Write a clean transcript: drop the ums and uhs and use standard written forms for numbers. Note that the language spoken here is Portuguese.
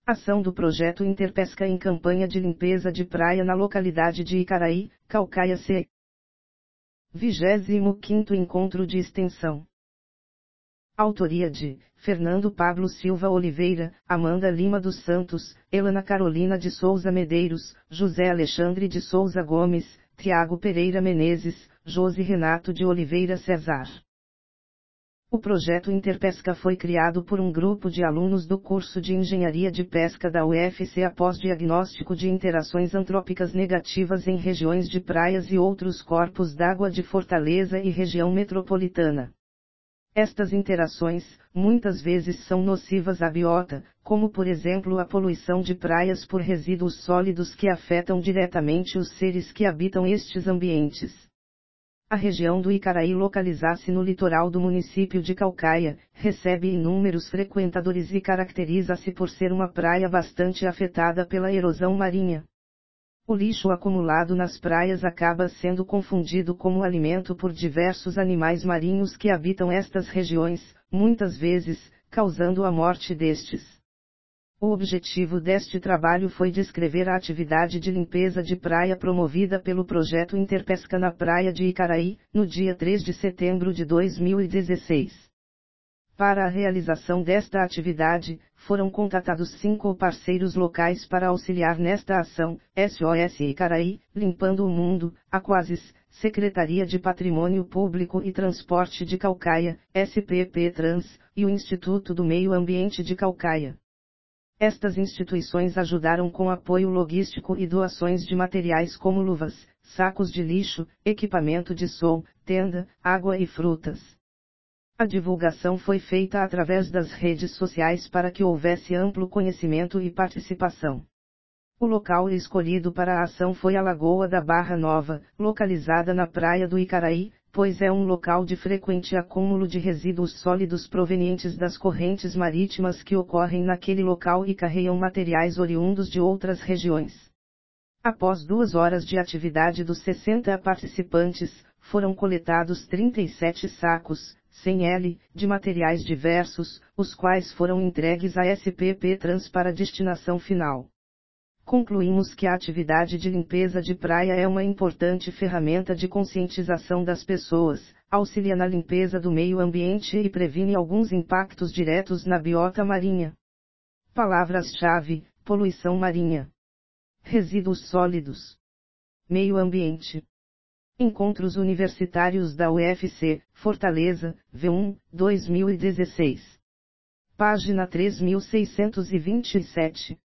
Ação do Projeto Interpesca em campanha de limpeza de praia na localidade de Icaraí, Caucaia CE. 25º Encontro de Extensão. Autoria de Fernando Pablo Silva Oliveira, Amanda Lima dos Santos, Elana Carolina de Souza Medeiros, José Alexandre de Souza Gomes, Tiago Pereira Menezes, Josi Renato de Oliveira Cesar. O projeto Interpesca foi criado por um grupo de alunos do curso de Engenharia de Pesca da UFC após diagnóstico de interações antrópicas negativas em regiões de praias e outros corpos d'água de Fortaleza e região metropolitana. Estas interações, muitas vezes são nocivas à biota, como por exemplo a poluição de praias por resíduos sólidos que afetam diretamente os seres que habitam estes ambientes. A região do Icaraí, localiza-se no litoral do município de Caucaia, recebe inúmeros frequentadores e caracteriza-se por ser uma praia bastante afetada pela erosão marinha. O lixo acumulado nas praias acaba sendo confundido como alimento por diversos animais marinhos que habitam estas regiões, muitas vezes, causando a morte destes. O objetivo deste trabalho foi descrever a atividade de limpeza de praia promovida pelo projeto Interpesca na praia de Icaraí, no dia 3 de setembro de 2016. Para a realização desta atividade, foram contatados 5 parceiros locais para auxiliar nesta ação: SOS Icaraí, Limpando o Mundo, Aquasis, Secretaria de Patrimônio Público e Transporte de Caucaia, SPP Trans, e o Instituto do Meio Ambiente de Caucaia. Estas instituições ajudaram com apoio logístico e doações de materiais como luvas, sacos de lixo, equipamento de som, tenda, água e frutas. A divulgação foi feita através das redes sociais para que houvesse amplo conhecimento e participação. O local escolhido para a ação foi a Lagoa da Barra Nova, localizada na praia do Icaraí, pois é um local de frequente acúmulo de resíduos sólidos provenientes das correntes marítimas que ocorrem naquele local e carregam materiais oriundos de outras regiões. Após 2 horas de atividade dos 60 participantes, foram coletados 37 sacos, 100 L, de materiais diversos, os quais foram entregues à SPP Trans para destinação final. Concluímos que a atividade de limpeza de praia é uma importante ferramenta de conscientização das pessoas, auxilia na limpeza do meio ambiente e previne alguns impactos diretos na biota marinha. Palavras-chave: poluição marinha, resíduos sólidos, meio ambiente. Encontros Universitários da UFC, Fortaleza, V1, 2016. Página 3627.